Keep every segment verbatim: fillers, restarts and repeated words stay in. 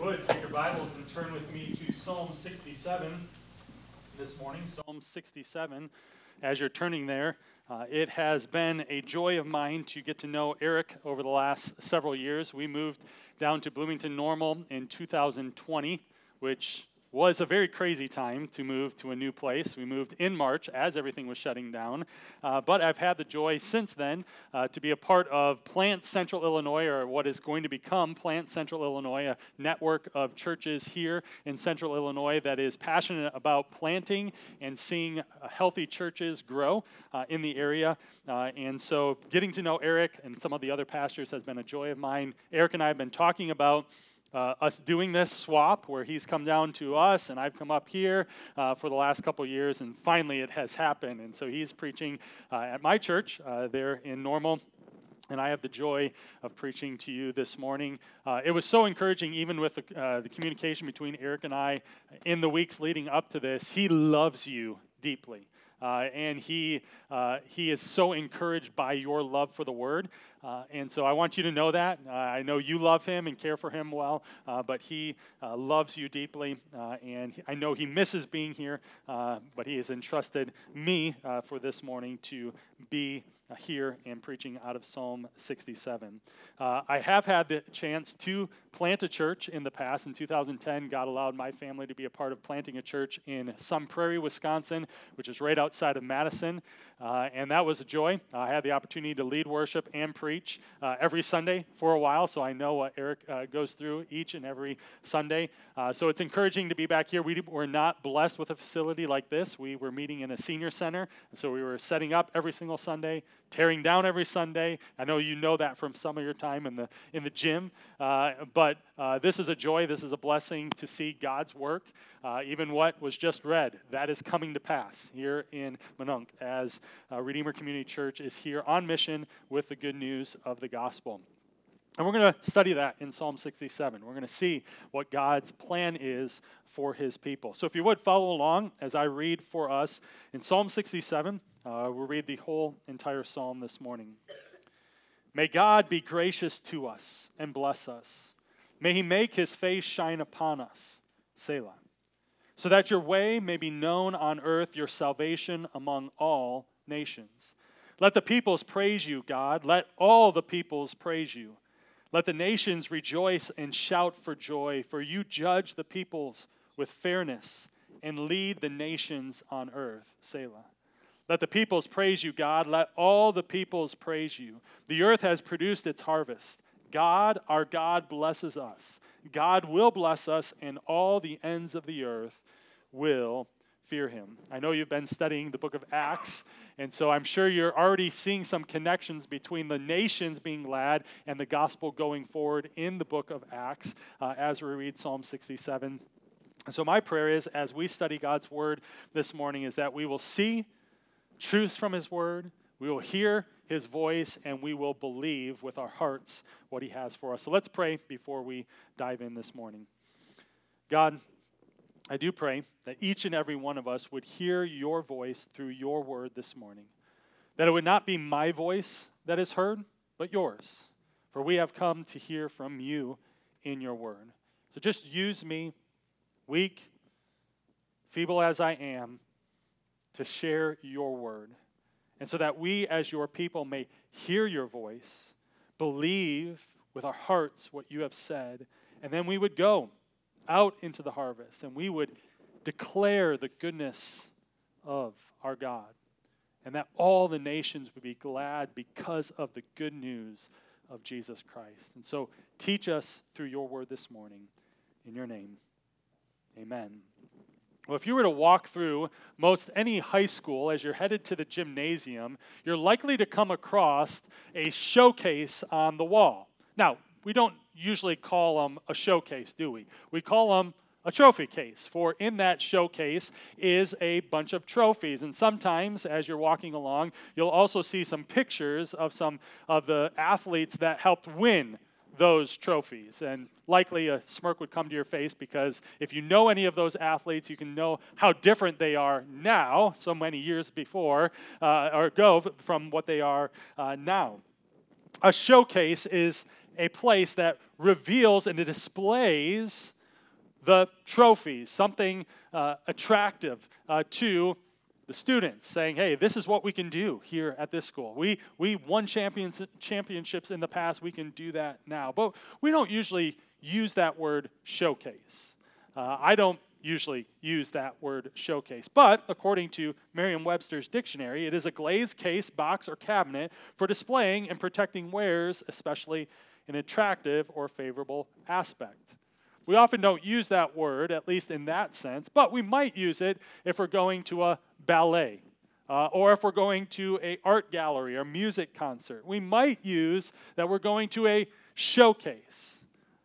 would, take your Bibles and turn with me to Psalm sixty-seven this morning. Psalm sixty-seven, as you're turning there, uh, it has been a joy of mine to get to know Eric over the last several years. We moved down to Bloomington Normal in two thousand twenty, which was a very crazy time to move to a new place. We moved in March as everything was shutting down, uh, but I've had the joy since then uh, to be a part of Plant Central Illinois, or what is going to become Plant Central Illinois, a network of churches here in Central Illinois that is passionate about planting and seeing uh, healthy churches grow uh, in the area. Uh, and so getting to know Eric and some of the other pastors has been a joy of mine. Eric and I have been talking about Uh, us doing this swap where he's come down to us and I've come up here uh, for the last couple years, and finally it has happened. And so he's preaching uh, at my church uh, there in Normal, and I have the joy of preaching to you this morning. Uh, it was so encouraging, even with the, uh, the communication between Eric and I in the weeks leading up to this. He loves you deeply. Uh, and he uh, he is so encouraged by your love for the Word. Uh, and so I want you to know that. Uh, I know you love him and care for him well, uh, but he uh, loves you deeply. Uh, and I know he misses being here, uh, but he has entrusted me uh, for this morning to be here and preaching out of Psalm sixty-seven. Uh, I have had the chance to plant a church in the past. In two thousand ten, God allowed my family to be a part of planting a church in Sun Prairie, Wisconsin, which is right outside of Madison, uh, and that was a joy. I had the opportunity to lead worship and preach uh, every Sunday for a while, so I know what Eric uh, goes through each and every Sunday. Uh, so it's encouraging to be back here. We were not blessed with a facility like this. We were meeting in a senior center, so we were setting up every single Sunday, tearing down every Sunday. I know you know that from some of your time in the in the gym, uh, but uh, this is a joy. This is a blessing to see God's work. Uh, even what was just read, that is coming to pass here in Minonk as uh, Redeemer Community Church is here on mission with the good news of the gospel. And we're going to study that in Psalm sixty-seven. We're going to see what God's plan is for his people. So if you would follow along as I read for us in Psalm sixty-seven, uh, we'll read the whole entire psalm this morning. May God be gracious to us and bless us. May he make his face shine upon us, Selah, so that your way may be known on earth, your salvation among all nations. Let the peoples praise you, God. Let all the peoples praise you. Let the nations rejoice and shout for joy, for you judge the peoples with fairness and lead the nations on earth, Selah. Let the peoples praise you, God. Let all the peoples praise you. The earth has produced its harvest. God, our God, blesses us. God will bless us, and all the ends of the earth will fear him. I know you've been studying the book of Acts, and so I'm sure you're already seeing some connections between the nations being glad and the gospel going forward in the book of Acts uh, as we read Psalm sixty-seven. So my prayer is, as we study God's word this morning, is that we will see truths from his word, we will hear his voice, and we will believe with our hearts what he has for us. So let's pray before we dive in this morning. God, I do pray that each and every one of us would hear your voice through your word this morning, that it would not be my voice that is heard, but yours, for we have come to hear from you in your word. So just use me, weak, feeble as I am, to share your word, and so that we as your people may hear your voice, believe with our hearts what you have said, and then we would go out into the harvest, and we would declare the goodness of our God, and that all the nations would be glad because of the good news of Jesus Christ. And so teach us through your word this morning. In your name, amen. Well, if you were to walk through most any high school as you're headed to the gymnasium, you're likely to come across a showcase on the wall. Now, we don't usually call them a showcase, do we? We call them a trophy case, for in that showcase is a bunch of trophies. And sometimes, as you're walking along, you'll also see some pictures of some of the athletes that helped win those trophies. And likely a smirk would come to your face, because if you know any of those athletes, you can know how different they are now, so many years before, uh, or ago, from what they are uh, now. A showcase is a place that reveals and it displays the trophies, something uh, attractive uh, to the students, saying, hey, this is what we can do here at this school. We we won champions, championships in the past. We can do that now. But we don't usually use that word showcase. Uh, I don't usually use that word showcase. But according to Merriam-Webster's dictionary, it is a glazed case, box, or cabinet for displaying and protecting wares, especially an attractive or favorable aspect. We often don't use that word, at least in that sense, but we might use it if we're going to a ballet, uh, or if we're going to an art gallery or music concert. We might use that we're going to a showcase.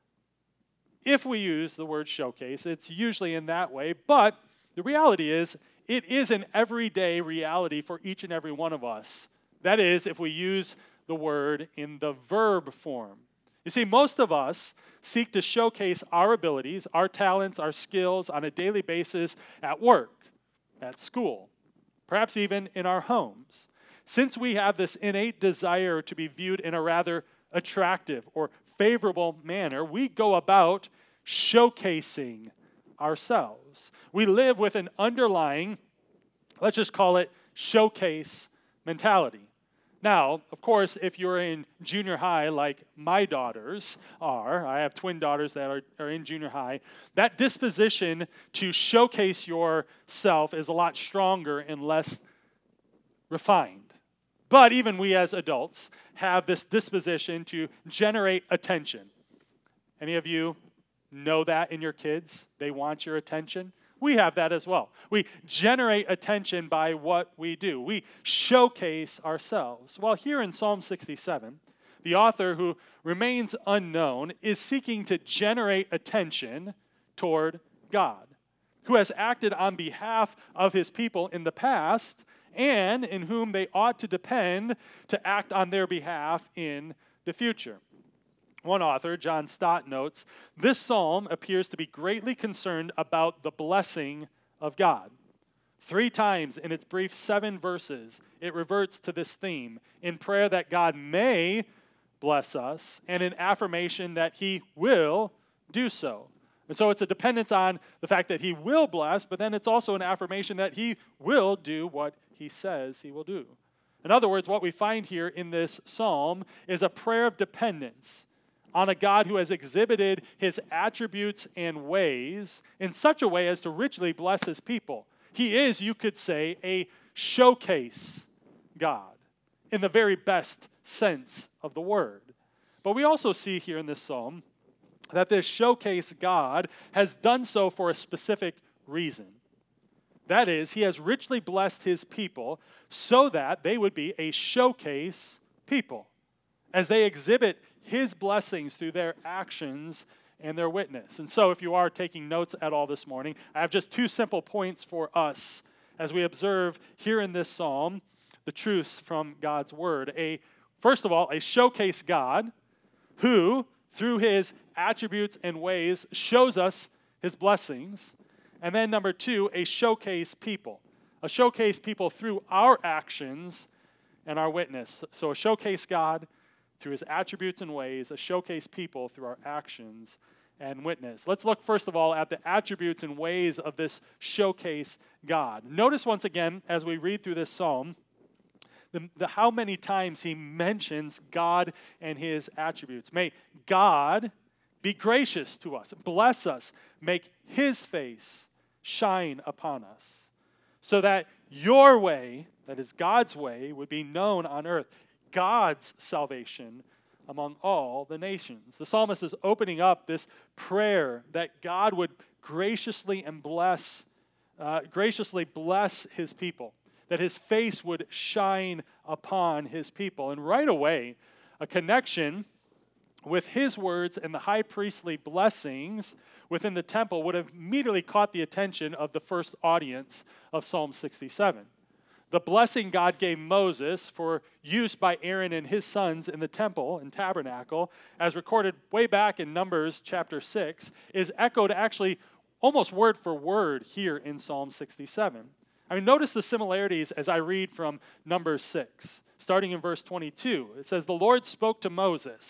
If we use the word showcase, it's usually in that way, but the reality is it is an everyday reality for each and every one of us. That is, if we use the word in the verb form. You see, most of us seek to showcase our abilities, our talents, our skills on a daily basis at work, at school, perhaps even in our homes. Since we have this innate desire to be viewed in a rather attractive or favorable manner, we go about showcasing ourselves. We live with an underlying, let's just call it showcase mentality. Now, of course, if you're in junior high like my daughters are, I have twin daughters that are, are in junior high, that disposition to showcase yourself is a lot stronger and less refined. But even we as adults have this disposition to generate attention. Any of you know that in your kids? They want your attention? We have that as well. We generate attention by what we do. We showcase ourselves. Well, here in Psalm sixty-seven, the author, who remains unknown, is seeking to generate attention toward God, who has acted on behalf of his people in the past and in whom they ought to depend to act on their behalf in the future. One author, John Stott, notes, this psalm appears to be greatly concerned about the blessing of God. Three times in its brief seven verses, it reverts to this theme in prayer that God may bless us and in affirmation that he will do so. And so it's a dependence on the fact that he will bless, but then it's also an affirmation that he will do what he says he will do. In other words, what we find here in this psalm is a prayer of dependence on a God who has exhibited his attributes and ways in such a way as to richly bless his people. He is, you could say, a showcase God in the very best sense of the word. But we also see here in this psalm that this showcase God has done so for a specific reason. That is, he has richly blessed his people so that they would be a showcase people as they exhibit his blessings through their actions and their witness. And so if you are taking notes at all this morning, I have just two simple points for us as we observe here in this psalm the truths from God's word. A, first of all, a showcase God who, through his attributes and ways, shows us his blessings. And then number two, a showcase people. A showcase people through our actions and our witness. So a showcase God through his attributes and ways, a showcase people through our actions and witness. Let's look first of all at the attributes and ways of this showcase God. Notice once again, as we read through this psalm, the, the how many times he mentions God and his attributes. May God be gracious to us, bless us, make his face shine upon us, so that your way, that is God's way, would be known on earth. God's salvation among all the nations. The psalmist is opening up this prayer that God would graciously and bless, uh, graciously bless his people, that his face would shine upon his people. And right away, a connection with his words and the high priestly blessings within the temple would have immediately caught the attention of the first audience of Psalm sixty-seven. The blessing God gave Moses for use by Aaron and his sons in the temple and tabernacle, as recorded way back in Numbers chapter six, is echoed actually almost word for word here in Psalm sixty-seven. I mean, notice the similarities as I read from Numbers six, starting in verse twenty-two. It says, "The Lord spoke to Moses,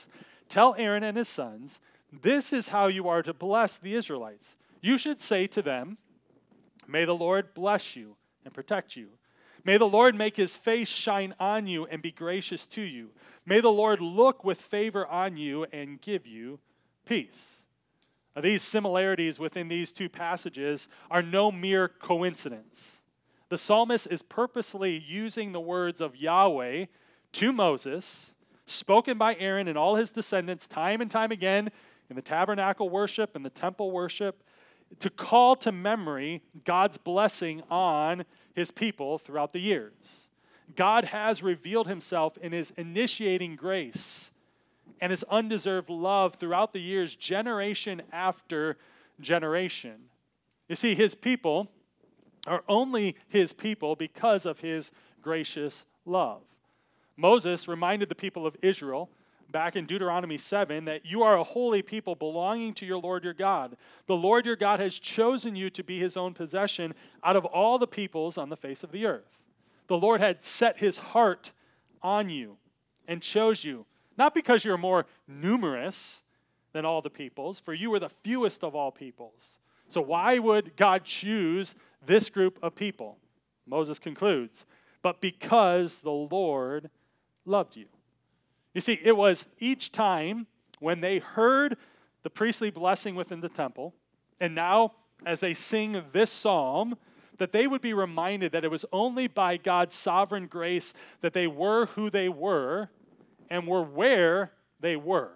Tell Aaron and his sons, this is how you are to bless the Israelites. You should say to them, may the Lord bless you and protect you. May the Lord make his face shine on you and be gracious to you. May the Lord look with favor on you and give you peace. Now, these similarities within these two passages are no mere coincidence. The psalmist is purposely using the words of Yahweh to Moses, spoken by Aaron and all his descendants time and time again in the tabernacle worship and the temple worship, to call to memory God's blessing on his people throughout the years. God has revealed himself in his initiating grace and his undeserved love throughout the years, generation after generation. You see, his people are only his people because of his gracious love. Moses reminded the people of Israel back in Deuteronomy seven that you are a holy people belonging to your Lord your God. The Lord your God has chosen you to be his own possession out of all the peoples on the face of the earth. The Lord had set his heart on you and chose you, not because you're more numerous than all the peoples, for you were the fewest of all peoples. So why would God choose this group of people? Moses concludes, but because the Lord loved you. You see, it was each time when they heard the priestly blessing within the temple, and now as they sing this psalm, that they would be reminded that it was only by God's sovereign grace that they were who they were and were where they were.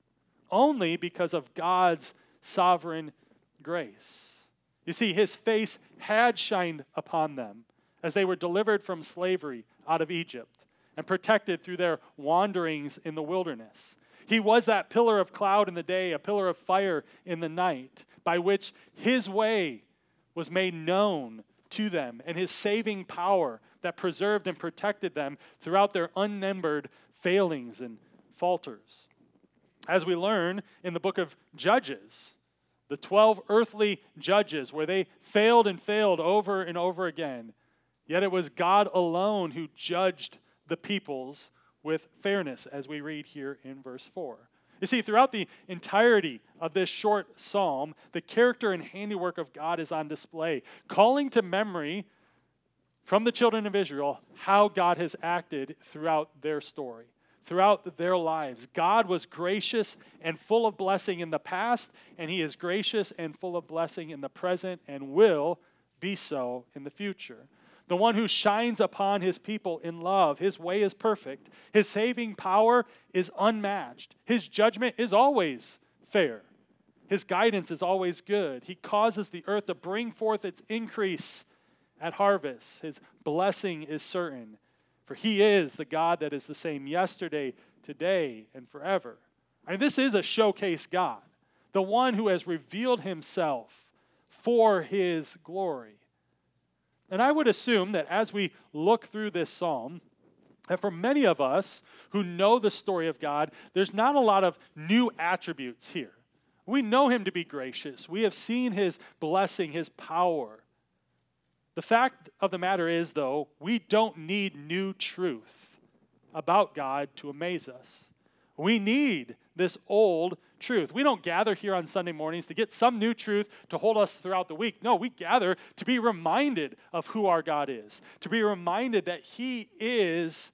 Only because of God's sovereign grace. You see, his face had shined upon them as they were delivered from slavery out of Egypt and protected through their wanderings in the wilderness. He was that pillar of cloud in the day, a pillar of fire in the night, by which his way was made known to them, and his saving power that preserved and protected them throughout their unnumbered failings and falters. As we learn in the book of Judges, the twelve earthly judges, where they failed and failed over and over again, yet it was God alone who judged the peoples with fairness, as we read here in verse four. You see, throughout the entirety of this short psalm, the character and handiwork of God is on display, calling to memory from the children of Israel how God has acted throughout their story, throughout their lives. God was gracious and full of blessing in the past, and he is gracious and full of blessing in the present and will be so in the future. The one who shines upon his people in love. His way is perfect. His saving power is unmatched. His judgment is always fair. His guidance is always good. He causes the earth to bring forth its increase at harvest. His blessing is certain. For he is the God that is the same yesterday, today, and forever. I mean, this is a showcase God. The one who has revealed himself for his glory. And I would assume that as we look through this psalm, that for many of us who know the story of God, there's not a lot of new attributes here. We know him to be gracious. We have seen his blessing, his power. The fact of the matter is, though, we don't need new truth about God to amaze us. We need this old truth. We don't gather here on Sunday mornings to get some new truth to hold us throughout the week. No, we gather to be reminded of who our God is, to be reminded that he is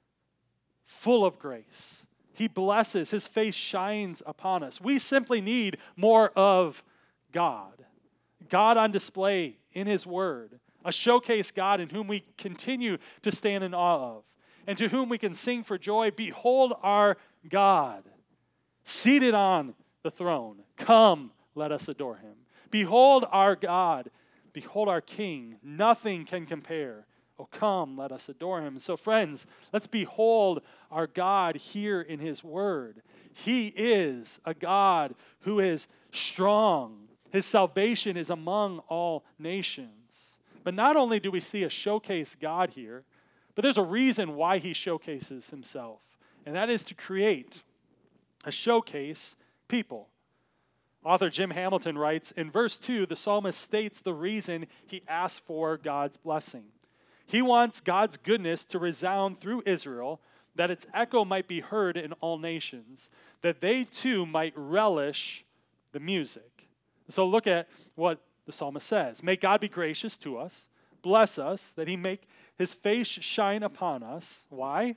full of grace. He blesses. His face shines upon us. We simply need more of God. God on display in his word. A showcase God in whom we continue to stand in awe of, and to whom we can sing for joy, behold our God, seated on the throne. Come, let us adore him. Behold our God, behold our King. Nothing can compare. Oh, come, let us adore him. So friends, let's behold our God here in his word. He is a God who is strong. His salvation is among all nations. But not only do we see a showcase God here, but there's a reason why he showcases himself. And that is to create a showcase people. Author Jim Hamilton writes, in verse two, the psalmist states the reason he asks for God's blessing. He wants God's goodness to resound through Israel, that its echo might be heard in all nations. that they too might relish the music. So look at what the psalmist says. May God be gracious to us, bless us, that he make his face shine upon us. Why?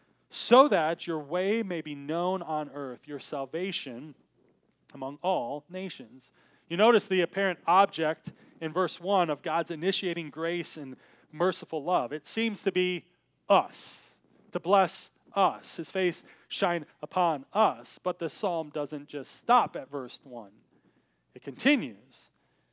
So that your way may be known on earth, your salvation among all nations. You notice the apparent object in verse one of God's initiating grace and merciful love. It seems to be us, to bless us, his face shine upon us. But the psalm doesn't just stop at verse one. It continues,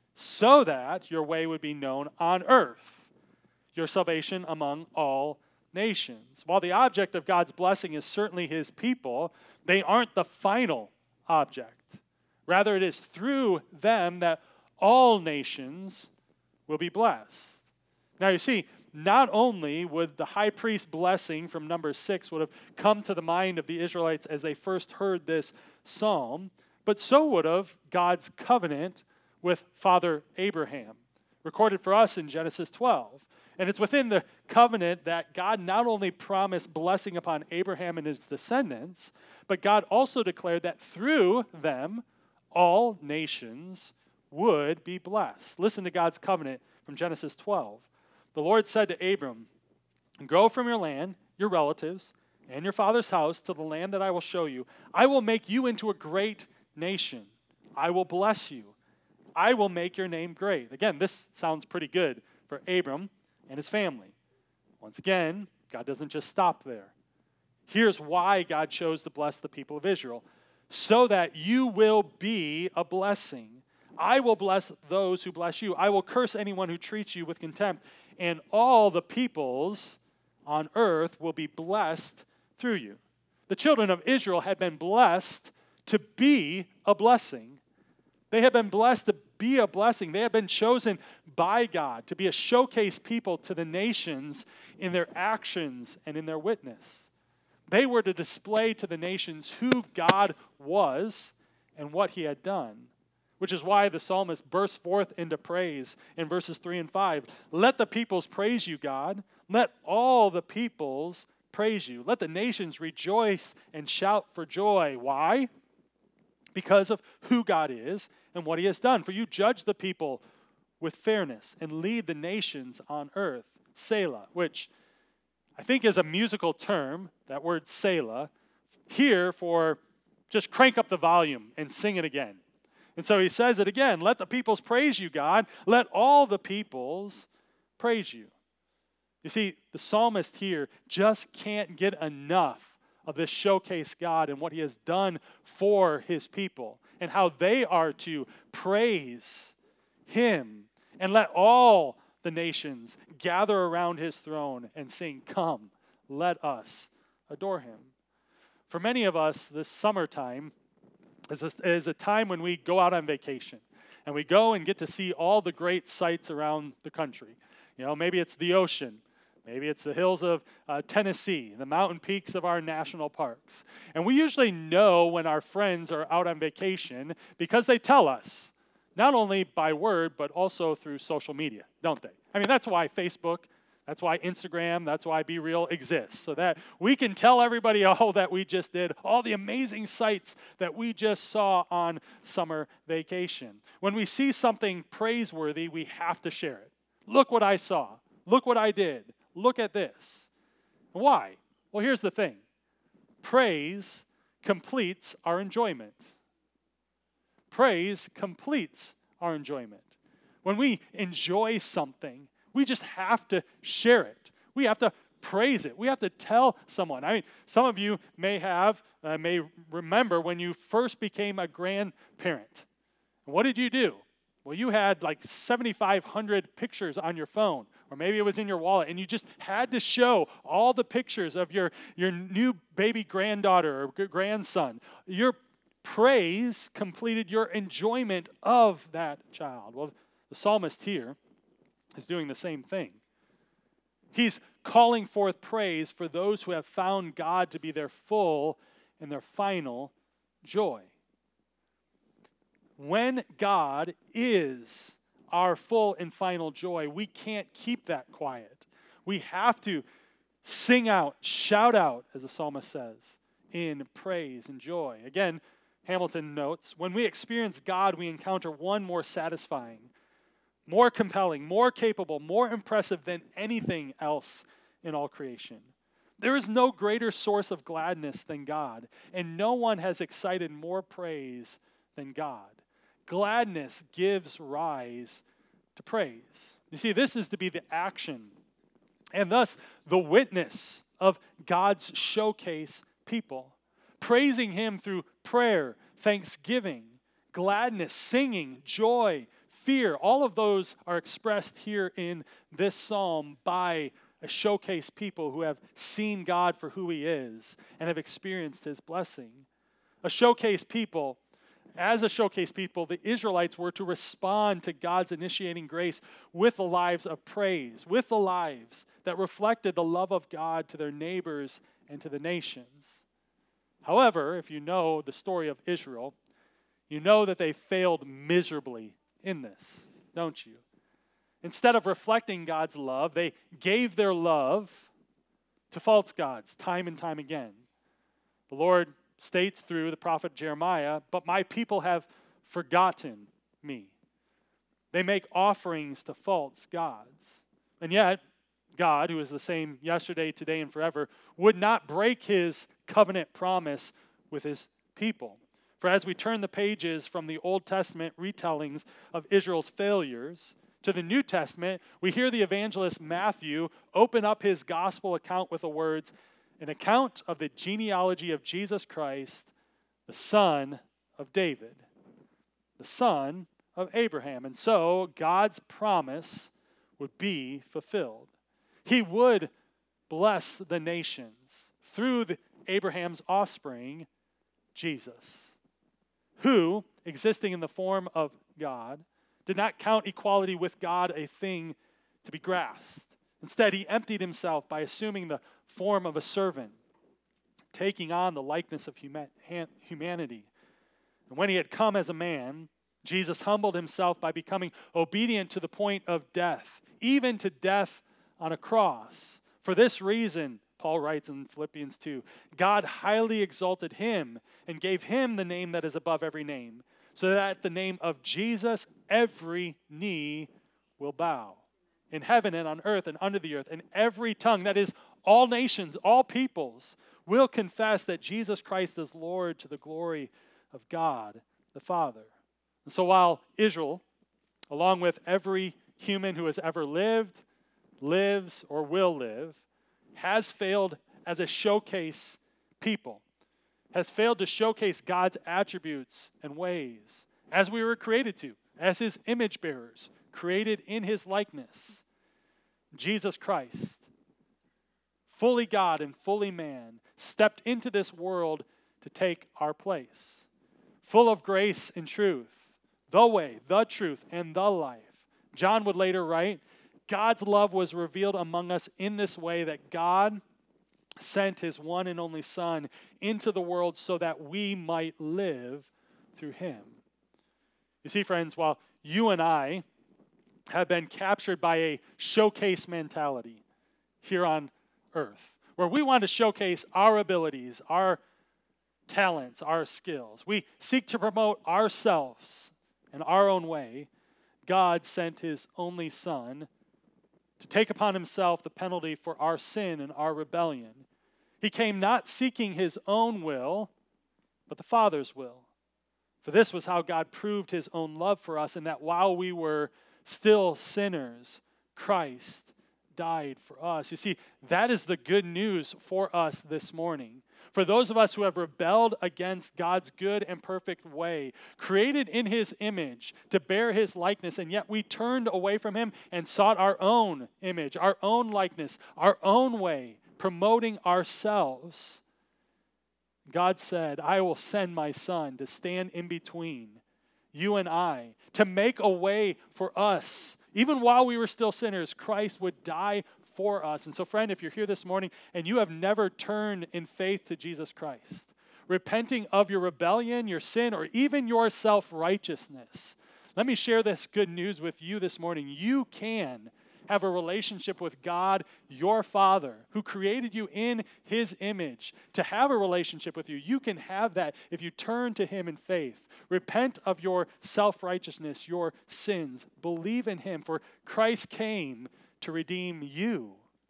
so that your way would be known on earth, your salvation among all nations. While the object of God's blessing is certainly his people, they aren't the final object. Rather, it is through them that all nations will be blessed. Now you see, not only would the high priest blessing from number six would have come to the mind of the Israelites as they first heard this psalm, but so would have God's covenant with Father Abraham, recorded for us in Genesis twelve. And it's within the covenant that God not only promised blessing upon Abraham and his descendants, but God also declared that through them, all nations would be blessed. Listen to God's covenant from Genesis twelve. The Lord said to Abram, "Go from your land, your relatives, and your father's house to the land that I will show you. I will make you into a great nation. I will bless you. I will make your name great." Again, this sounds pretty good for Abram and his family. Once again, God doesn't just stop there. Here's why God chose to bless the people of Israel. So that you will be a blessing. I will bless those who bless you. I will curse anyone who treats you with contempt. And all the peoples on earth will be blessed through you. The children of Israel had been blessed to be a blessing. They had been blessed to be a blessing. They had been chosen by God to be a showcase people to the nations in their actions and in their witness. They were to display to the nations who God was and what he had done, which is why the psalmist bursts forth into praise in verses three and five. Let the peoples praise you, God. Let all the peoples praise you. Let the nations rejoice and shout for joy. Why? Because of who God is and what he has done. For you judge the people with fairness and lead the nations on earth. Selah, which I think is a musical term, that word Selah, here for just crank up the volume and sing it again. And so he says it again, let the peoples praise you, God. Let all the peoples praise you. You see, the psalmist here just can't get enough of this showcase God and what he has done for his people and how they are to praise him and let all the nations gather around his throne and sing, "Come, let us adore him." For many of us, this summertime is a, is a time when we go out on vacation and we go and get to see all the great sights around the country. You know, maybe it's the ocean. Maybe it's the hills of uh, Tennessee, the mountain peaks of our national parks. And we usually know when our friends are out on vacation because they tell us, not only by word, but also through social media, don't they? I mean, that's why Facebook, that's why Instagram, that's why Be Real exists, so that we can tell everybody all that we just did, all the amazing sights that we just saw on summer vacation. When we see something praiseworthy, we have to share it. Look what I saw. Look what I did. Look at this. Why? Well, here's the thing. Praise completes our enjoyment. Praise completes our enjoyment. When we enjoy something, we just have to share it. We have to praise it. We have to tell someone. I mean, some of you may have, uh, may remember when you first became a grandparent. What did you do? Well, you had like seventy-five hundred pictures on your phone, or maybe it was in your wallet, and you just had to show all the pictures of your, your new baby granddaughter or grandson. Your praise completed your enjoyment of that child. Well, the psalmist here is doing the same thing. He's calling forth praise for those who have found God to be their full and their final joy. When God is our full and final joy, we can't keep that quiet. We have to sing out, shout out, as the psalmist says, in praise and joy. Again, Hamilton notes, when we experience God, we encounter one more satisfying, more compelling, more capable, more impressive than anything else in all creation. There is no greater source of gladness than God, and no one has excited more praise than God. Gladness gives rise to praise. You see, this is to be the action and thus the witness of God's showcase people, praising Him through prayer, thanksgiving, gladness, singing, joy, fear. All of those are expressed here in this psalm by a showcase people who have seen God for who He is and have experienced His blessing. A showcase people, as a showcase people, the Israelites were to respond to God's initiating grace with the lives of praise, with the lives that reflected the love of God to their neighbors and to the nations. However, if you know the story of Israel, you know that they failed miserably in this, don't you? Instead of reflecting God's love, they gave their love to false gods time and time again. The Lord states through the prophet Jeremiah, "But my people have forgotten me." They make offerings to false gods. And yet, God, who is the same yesterday, today, and forever, would not break His covenant promise with His people. For as we turn the pages from the Old Testament retellings of Israel's failures to the New Testament, we hear the evangelist Matthew open up his gospel account with the words, "An account of the genealogy of Jesus Christ, the son of David, the son of Abraham." And so God's promise would be fulfilled. He would bless the nations through the, Abraham's offspring, Jesus, who, existing in the form of God, did not count equality with God a thing to be grasped. Instead, He emptied Himself by assuming the form of a servant, taking on the likeness of humanity. And when He had come as a man, Jesus humbled Himself by becoming obedient to the point of death, even to death on a cross. For this reason, Paul writes in Philippians two, God highly exalted Him and gave Him the name that is above every name, so that at the name of Jesus every knee will bow, in heaven and on earth and under the earth, and every tongue, that is, all nations, all peoples, will confess that Jesus Christ is Lord, to the glory of God the Father. And so while Israel, along with every human who has ever lived, lives, or will live, has failed as a showcase people, has failed to showcase God's attributes and ways, as we were created to, as His image bearers, created in His likeness. Jesus Christ, fully God and fully man, stepped into this world to take our place, full of grace and truth, the way, the truth, and the life. John would later write, God's love was revealed among us in this way, that God sent His one and only Son into the world so that we might live through Him. You see, friends, while you and I have been captured by a showcase mentality here on earth, where we want to showcase our abilities, our talents, our skills, we seek to promote ourselves in our own way, God sent His only Son to take upon Himself the penalty for our sin and our rebellion. He came not seeking His own will, but the Father's will. For this was how God proved His own love for us, in that while we were still sinners, Christ died for us. You see, that is the good news for us this morning. For those of us who have rebelled against God's good and perfect way, created in His image to bear His likeness, and yet we turned away from Him and sought our own image, our own likeness, our own way, promoting ourselves. God said, I will send my Son to stand in between you and I, to make a way for us. Even while we were still sinners, Christ would die for us. And so, friend, if you're here this morning and you have never turned in faith to Jesus Christ, repenting of your rebellion, your sin, or even your self-righteousness, let me share this good news with you this morning. You can have a relationship with God, your Father, who created you in his image, to have a relationship with you, you can have that if you turn to him in faith. Repent of your self-righteousness, your sins. Believe in him, for Christ came to redeem you.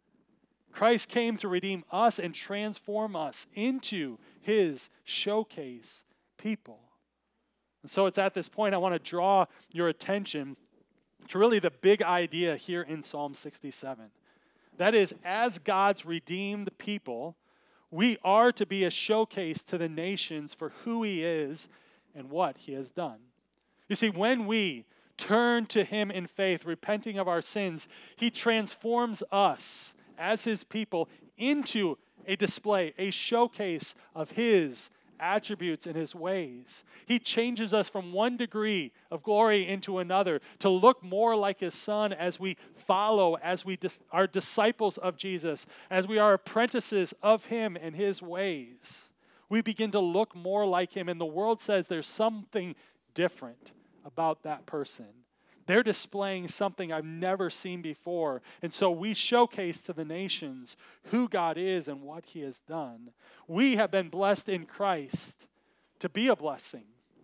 Christ came to redeem us and transform us into his showcase people. And so it's at this point I want to draw your attention to really the big idea here in Psalm sixty-seven. That is, as God's redeemed people, we are to be a showcase to the nations for who he is and what he has done. You see, when we turn to him in faith, repenting of our sins, he transforms us as his people into a display, a showcase of his attributes and his ways. He changes us from one degree of glory into another to look more like his son as we follow, as we dis- are disciples of Jesus, as we are apprentices of him and his ways. We begin to look more like him, and the world says there's something different about that person. They're displaying something I've never seen before. And so we showcase to the nations who God is and what he has done. We have been blessed in Christ to be a blessing,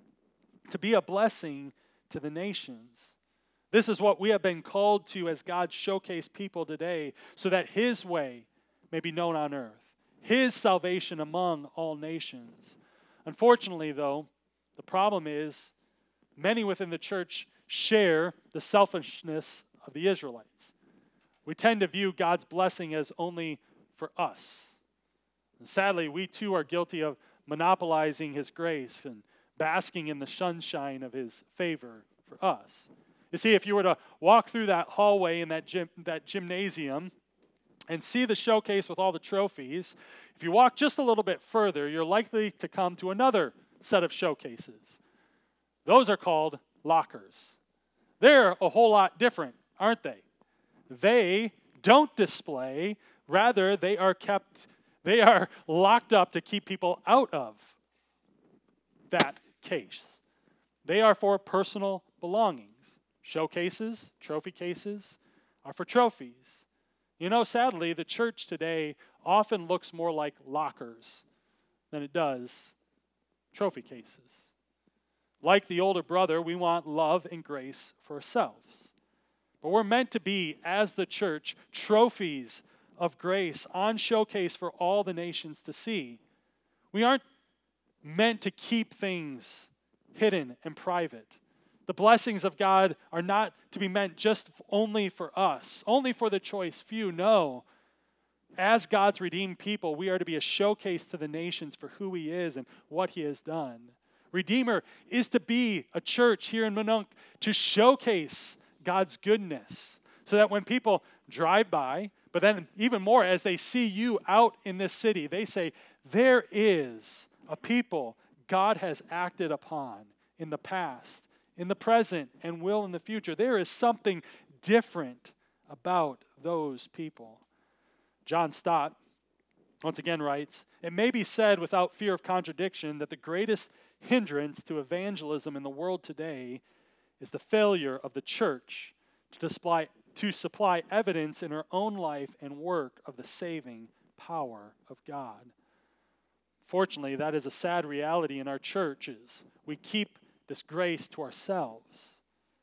to be a blessing to the nations. This is what we have been called to as God's showcase people today, so that his way may be known on earth, his salvation among all nations. Unfortunately, though, the problem is many within the church share the selfishness of the Israelites. We tend to view God's blessing as only for us. And sadly, we too are guilty of monopolizing his grace and basking in the sunshine of his favor for us. You see, if you were to walk through that hallway in that gym, that gymnasium and see the showcase with all the trophies, if you walk just a little bit further, you're likely to come to another set of showcases. Those are called lockers. They're a whole lot different, aren't they? They don't display, rather they are kept, they are locked up to keep people out of that case. They are for personal belongings. Showcases, trophy cases, are for trophies. You know, sadly, the church today often looks more like lockers than it does trophy cases. Like the older brother, we want love and grace for ourselves. But we're meant to be, as the church, trophies of grace on showcase for all the nations to see. We aren't meant to keep things hidden and private. The blessings of God are not to be meant just only for us, only for the choice few. No. As God's redeemed people, we are to be a showcase to the nations for who he is and what he has done. Redeemer is to be a church here in Minonk to showcase God's goodness, so that when people drive by, but then even more as they see you out in this city, they say, there is a people God has acted upon in the past, in the present, and will in the future. There is something different about those people. John Stott once again writes, it may be said without fear of contradiction that the greatest hindrance to evangelism in the world today is the failure of the church to display, to supply evidence in her own life and work of the saving power of God. Fortunately, that is a sad reality in our churches. We keep this grace to ourselves.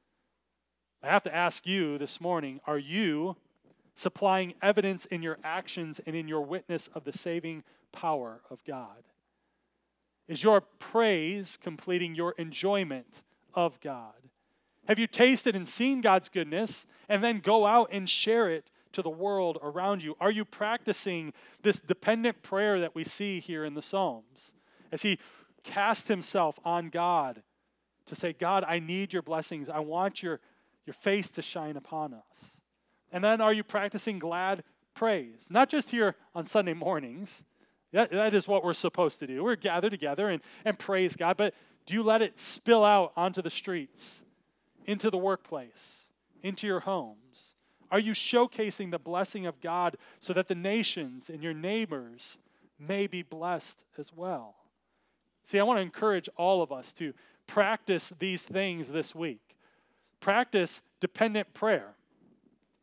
I have to ask you this morning, are you supplying evidence in your actions and in your witness of the saving power of God? Is your praise completing your enjoyment of God? Have you tasted and seen God's goodness and then go out and share it to the world around you? Are you practicing this dependent prayer that we see here in the Psalms? As he casts himself on God to say, God, I need your blessings. I want your, your face to shine upon us. And then are you practicing glad praise? Not just here on Sunday mornings. That, that is what we're supposed to do. We're gather together and, and praise God, but do you let it spill out onto the streets, into the workplace, into your homes? Are you showcasing the blessing of God so that the nations and your neighbors may be blessed as well? See, I want to encourage all of us to practice these things this week. Practice dependent prayer.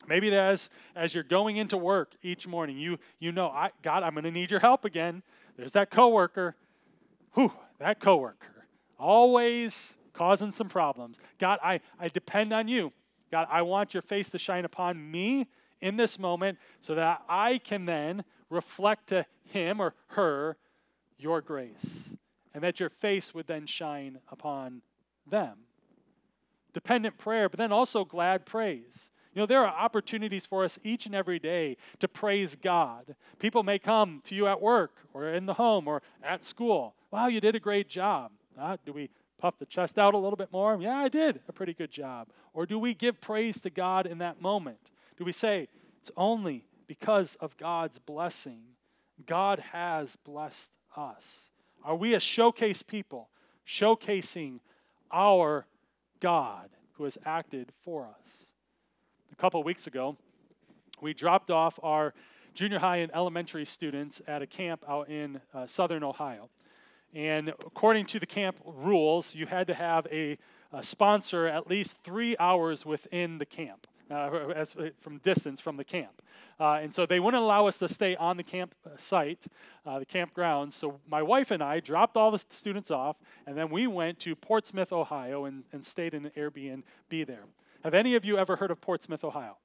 Maybe as, as you're going into work each morning, you, you know, I, God, I'm going to need your help again. There's that coworker. Whew, that coworker. Always causing some problems. God, I, I depend on you. God, I want your face to shine upon me in this moment so that I can then reflect to him or her your grace, and that your face would then shine upon them. Dependent prayer, but then also glad praise. You know, there are opportunities for us each and every day to praise God. People may come to you at work or in the home or at school. Wow, you did a great job. Uh, do we puff the chest out a little bit more? Yeah, I did a pretty good job. Or do we give praise to God in that moment? Do we say, it's only because of God's blessing. God has blessed us. Are we a showcase people, showcasing our God who has acted for us? A couple of weeks ago, we dropped off our junior high and elementary students at a camp out in uh, southern Ohio. And according to the camp rules, you had to have a, a sponsor at least three hours within the camp, uh, as, from distance from the camp. Uh, and so they wouldn't allow us to stay on the camp site, uh, the campground. So my wife and I dropped all the students off, and then we went to Portsmouth, Ohio, and, and stayed in an Airbnb there. Have any of you ever heard of Portsmouth, Ohio?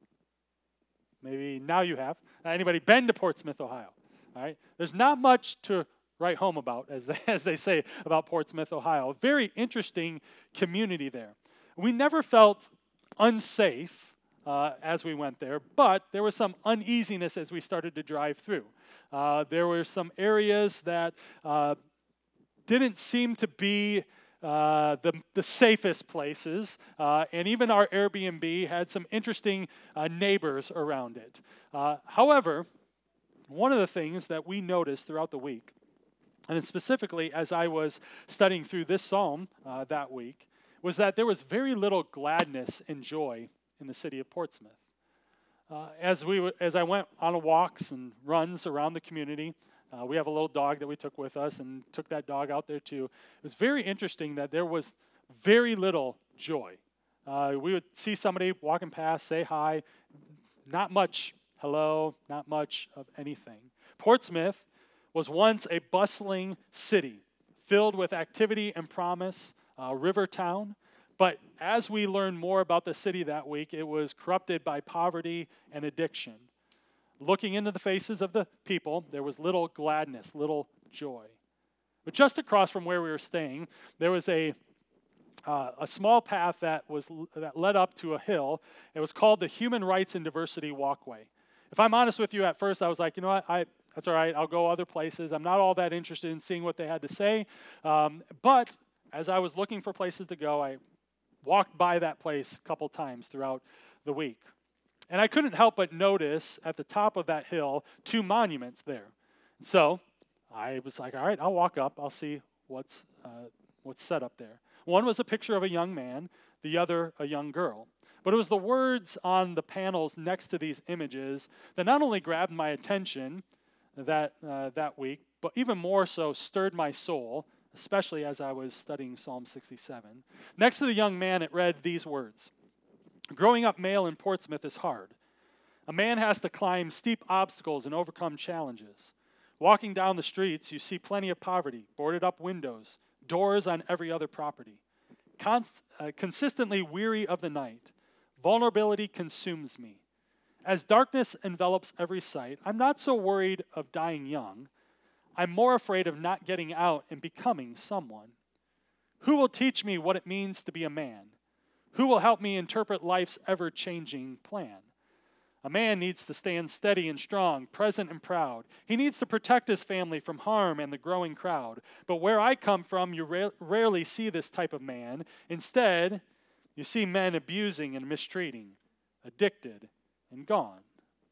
Maybe now you have. Uh, anybody been to Portsmouth, Ohio? All right. There's not much to write home about, as they, as they say about Portsmouth, Ohio. A very interesting community there. We never felt unsafe uh, as we went there, but there was some uneasiness as we started to drive through. Uh, there were some areas that uh, didn't seem to be Uh, the, the safest places, uh, and even our Airbnb had some interesting uh, neighbors around it. Uh, however, one of the things that we noticed throughout the week, and specifically as I was studying through this psalm uh, that week, was that there was very little gladness and joy in the city of Portsmouth. Uh, as we w- as I went on walks and runs around the community, Uh, we have a little dog that we took with us and took that dog out there too. It was very interesting that there was very little joy. Uh, we would see somebody walking past, say hi, not much hello, not much of anything. Portsmouth was once a bustling city filled with activity and promise, a river town. But as we learned more about the city that week, it was corrupted by poverty and addiction. Looking into the faces of the people, there was little gladness, little joy. But just across from where we were staying, there was a uh, a small path that was that led up to a hill. It was called the Human Rights and Diversity Walkway. If I'm honest with you, at first I was like, you know what, I, that's all right. I'll go other places. I'm not all that interested in seeing what they had to say. Um, but as I was looking for places to go, I walked by that place a couple times throughout the week. And I couldn't help but notice at the top of that hill two monuments there. So I was like, all right, I'll walk up. I'll see what's uh, what's set up there. One was a picture of a young man, the other a young girl. But it was the words on the panels next to these images that not only grabbed my attention that uh, that week, but even more so stirred my soul, especially as I was studying Psalm sixty-seven. Next to the young man, it read these words: "Growing up male in Portsmouth is hard. A man has to climb steep obstacles and overcome challenges. Walking down the streets, you see plenty of poverty, boarded up windows, doors on every other property. Const- uh, consistently weary of the night, vulnerability consumes me. As darkness envelops every sight, I'm not so worried of dying young. I'm more afraid of not getting out and becoming someone. Who will teach me what it means to be a man? Who will help me interpret life's ever-changing plan? A man needs to stand steady and strong, present and proud. He needs to protect his family from harm and the growing crowd. But where I come from, you ra- rarely see this type of man. Instead, you see men abusing and mistreating, addicted and gone."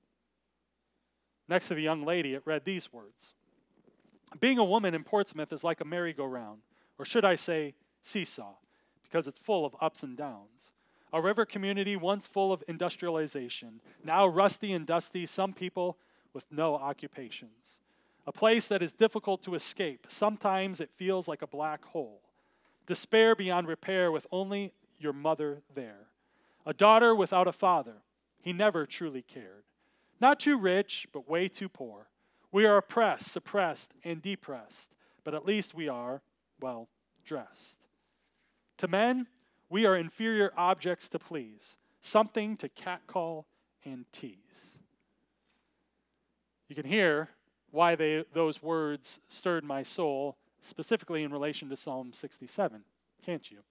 Next to the young lady, it read these words: "Being a woman in Portsmouth is like a merry-go-round, or should I say seesaw, because it's full of ups and downs. A river community once full of industrialization, now rusty and dusty, some people with no occupations. A place that is difficult to escape. Sometimes it feels like a black hole. Despair beyond repair with only your mother there. A daughter without a father. He never truly cared. Not too rich, but way too poor. We are oppressed, suppressed, and depressed, but at least we are, well, dressed. To men, we are inferior objects to please, something to catcall and tease. You can hear why they, those words stirred my soul, specifically in relation to Psalm sixty-seven, can't you?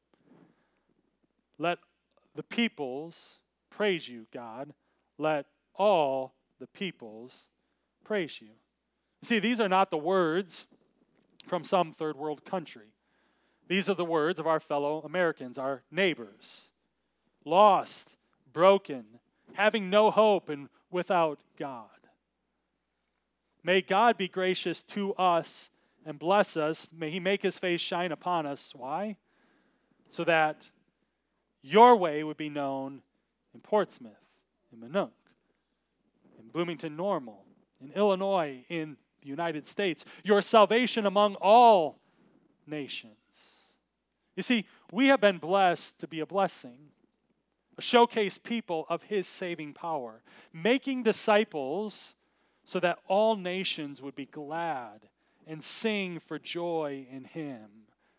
Let the peoples praise you, God. Let all the peoples praise you. You see, these are not the words from some third world country. These are the words of our fellow Americans, our neighbors. Lost, broken, having no hope, and without God. May God be gracious to us and bless us. May He make His face shine upon us. Why? So that your way would be known in Portsmouth, in Minooka, in Bloomington Normal, in Illinois, in the United States. Your salvation among all nations. You see, we have been blessed to be a blessing, a showcase people of His saving power, making disciples so that all nations would be glad and sing for joy in Him.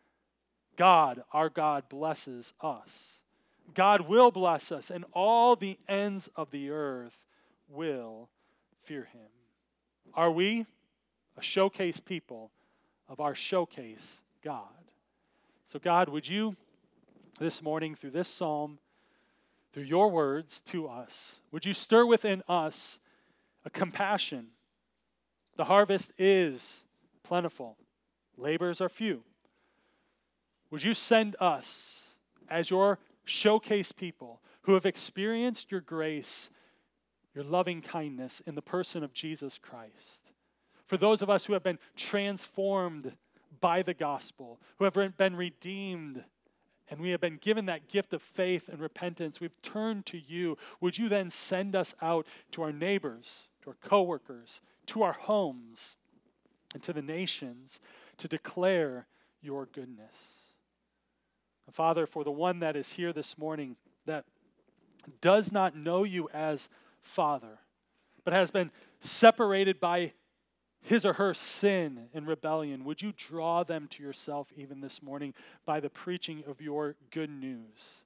God, our God, blesses us. God will bless us, and all the ends of the earth will fear Him. Are we a showcase people of our showcase God? So God, would you this morning through this psalm, through your words to us, would you stir within us a compassion? The harvest is plentiful. Laborers are few. Would you send us as your showcase people who have experienced your grace, your loving kindness in the person of Jesus Christ? For those of us who have been transformed by the gospel, who have been redeemed, and we have been given that gift of faith and repentance, we've turned to you. Would you then send us out to our neighbors, to our coworkers, to our homes, and to the nations to declare your goodness? And Father, for the one that is here this morning that does not know you as Father, but has been separated by his or her sin and rebellion, would you draw them to yourself even this morning by the preaching of your good news?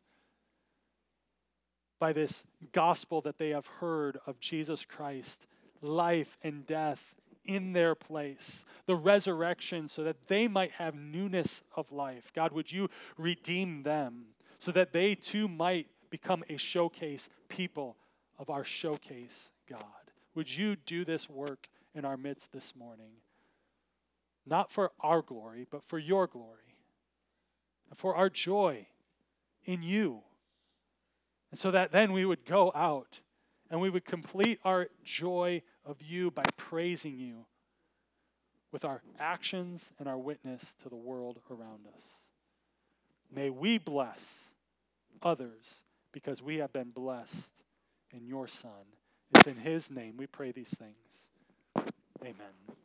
By this gospel that they have heard of Jesus Christ, life and death in their place, the resurrection so that they might have newness of life. God, would you redeem them so that they too might become a showcase people of our showcase God? Would you do this work in our midst this morning? Not for our glory, but for your glory. And for our joy in you. And so that then we would go out and we would complete our joy of you by praising you with our actions and our witness to the world around us. May we bless others because we have been blessed in your Son. It's in His name we pray these things. Amen.